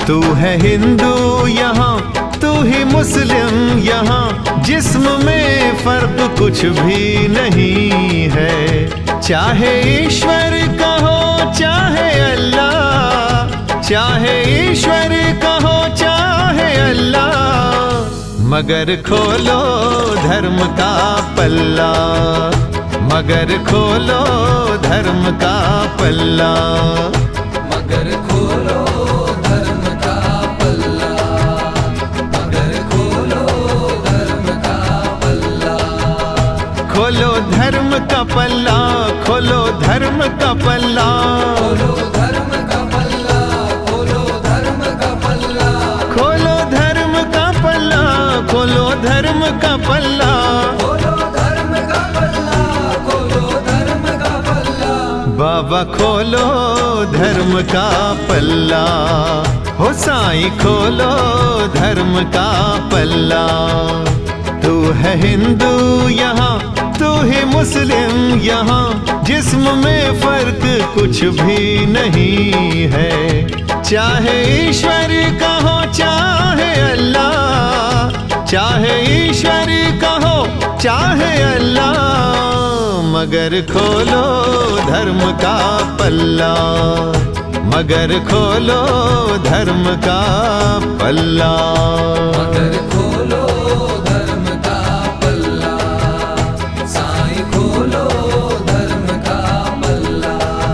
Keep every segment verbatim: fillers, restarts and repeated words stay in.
तू है हिंदू यहाँ, तू ही मुस्लिम यहाँ, जिस्म में फर्क कुछ भी नहीं है। चाहे ईश्वर कहो चाहे अल्लाह, चाहे ईश्वर कहो चाहे अल्लाह, मगर खोलो धर्म का पल्ला, मगर खोलो धर्म का पल्ला, मगर खोलो धर्म का पल्ला, मगर खोलो धर्म का पल्ला। खोलो धर्म का पल्ला, खोलो धर्म का पल्ला, खोलो धर्म का पल्ला, खोलो धर्म का पल्ला, खोलो धर्म का पल्ला, खोलो धर्म का पल्ला, खोलो धर्म का पल्ला, खोलो धर्म का पल्ला। बाबा खोलो धर्म का पल्ला, हो साईं खोलो धर्म का पल्ला। तू है हिंदू यहाँ, तू ही मुस्लिम यहाँ, जिस्म में फर्क कुछ भी नहीं है। चाहे ईश्वर कहो चाहे अल्लाह, चाहे ईश्वर कहो चाहे अल्लाह, मगर खोलो धर्म का पल्ला, मगर खोलो धर्म का पल्ला, मगर खोलो धर्म का पल्ला, साईं खोलो धर्म का पल्ला।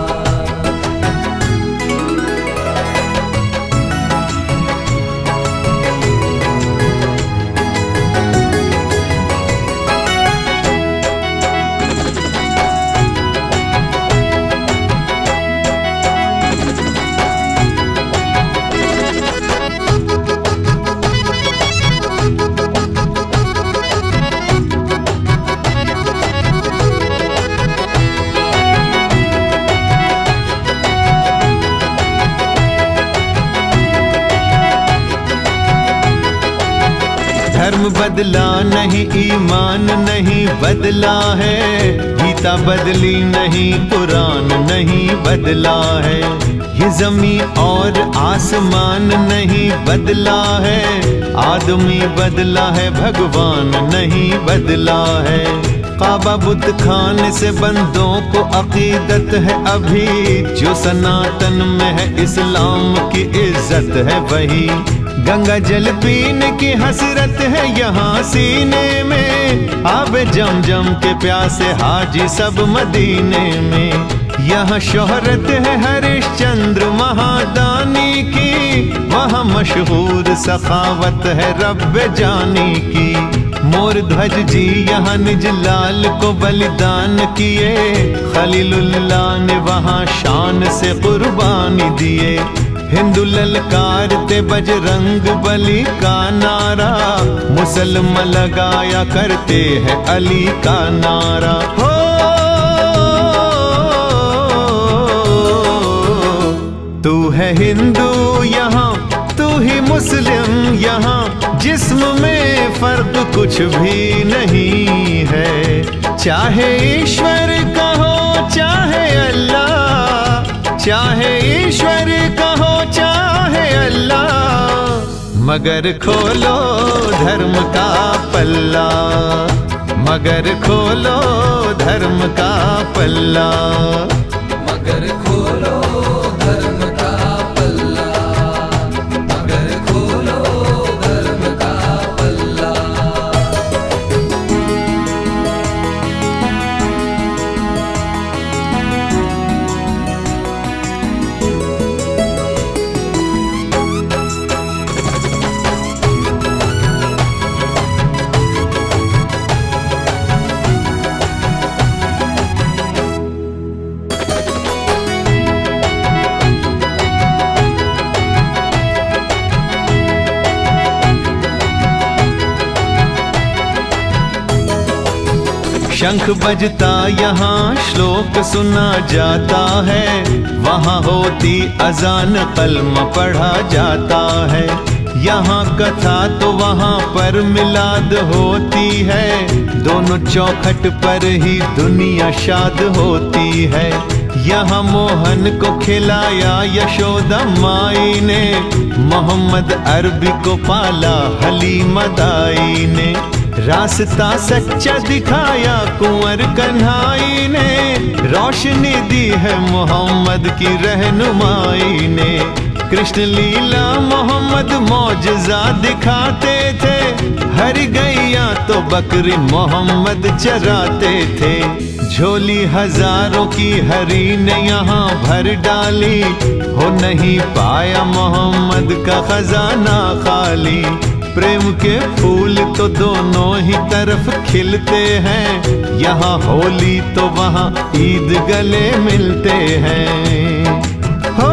धर्म बदला नहीं, ईमान नहीं बदला है, गीता बदली नहीं, कुरान नहीं बदला है, ये ज़मीं और आसमान नहीं बदला है, आदमी बदला है, भगवान नहीं बदला है। काबा बुत खाने से बंदों को अकीदत है अभी, जो सनातन में है इस्लाम की इज्जत है वही। गंगा जल पीने की हसरत है यहाँ सीने में, आबे जम जम के प्यासे हाजी सब मदीने में। यहाँ शोहरत है हरिश्चंद्र महादानी की, वहाँ मशहूर सखावत है रब्बे जानी की। मोर ध्वज जी यहाँ निज लाल को बलिदान किए, खलीलुल्लाह ने वहाँ शान से कुर्बानी दिए। हिंदू ललकारते बजरंग बली का नारा, मुसलमान लगाया करते हैं अली का नारा। हो तू है हिंदू यहाँ, तू ही मुस्लिम यहाँ, जिस्म में फर्क कुछ भी नहीं है। चाहे ईश्वर कहो चाहे अल्लाह, चाहे ईश्वर कहो चाहे अल्लाह, मगर खोलो धर्म का पल्ला, मगर खोलो धर्म का पल्ला, मगर खोलो धर्म का पल्ला, मगर खोलो धर्म का पल्ला। शंख बजता यहाँ श्लोक सुना जाता है, वहाँ होती अजान कलमा पढ़ा जाता है। यहाँ कथा तो वहाँ पर मिलाद होती है, दोनों चौखट पर ही दुनिया शाद होती है। यहाँ मोहन को खिलाया यशोदा माई ने, मोहम्मद अरबी को पाला हलीमा दाई ने, रास्ता सच्चा दिखाया कुंवर कन्हाई ने, रोशनी दी है मोहम्मद की रहनुमाई ने। कृष्ण लीला मोहम्मद मौजज़ा दिखाते थे, हर गैया तो बकरी मोहम्मद चराते थे। झोली हजारों की हरी ने यहाँ भर डाली, हो नहीं पाया मोहम्मद का खजाना खाली। प्रेम के फूल तो दोनों ही तरफ खिलते हैं, यहाँ होली तो वहाँ ईद गले मिलते हैं। हो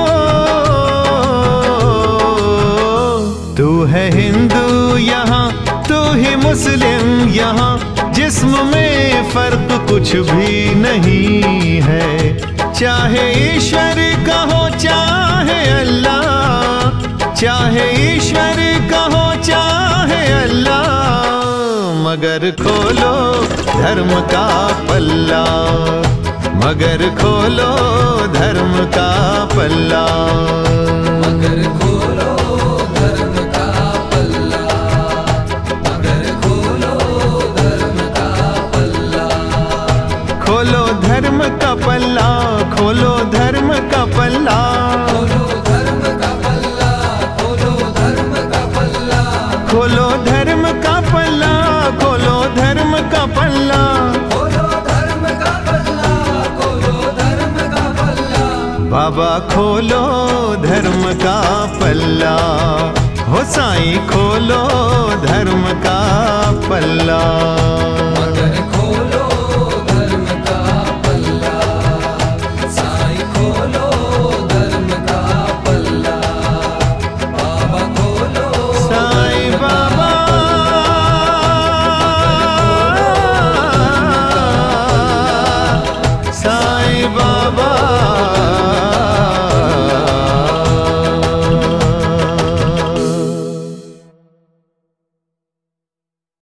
तू है हिंदू यहाँ, तू ही मुस्लिम यहाँ, जिस्म में फर्क कुछ भी नहीं है। चाहे ईश्वर कहो चाहे अल्लाह, चाहे ईश्वर कहो चाहे अल्लाह, मगर खोलो धर्म का पल्ला, मगर खोलो धर्म का पल्ला। मगर खोलो धर्म का पल्ला, मगर खोलो धर्म का पल्ला। खोलो धर्म का पल्ला, खोलो धर्म का पल्ला, खोलो धर्म का पल्ला, खोलो धर्म का पल्ला। खोलो धर्म का पल्ला, खोलो धर्म का पल्ला। खोलो धर्म का पल्ला, खोलो धर्म का पल्ला। बाबा खोलो धर्म का पल्ला, हो साईं खोलो धर्म का पल्ला। मगर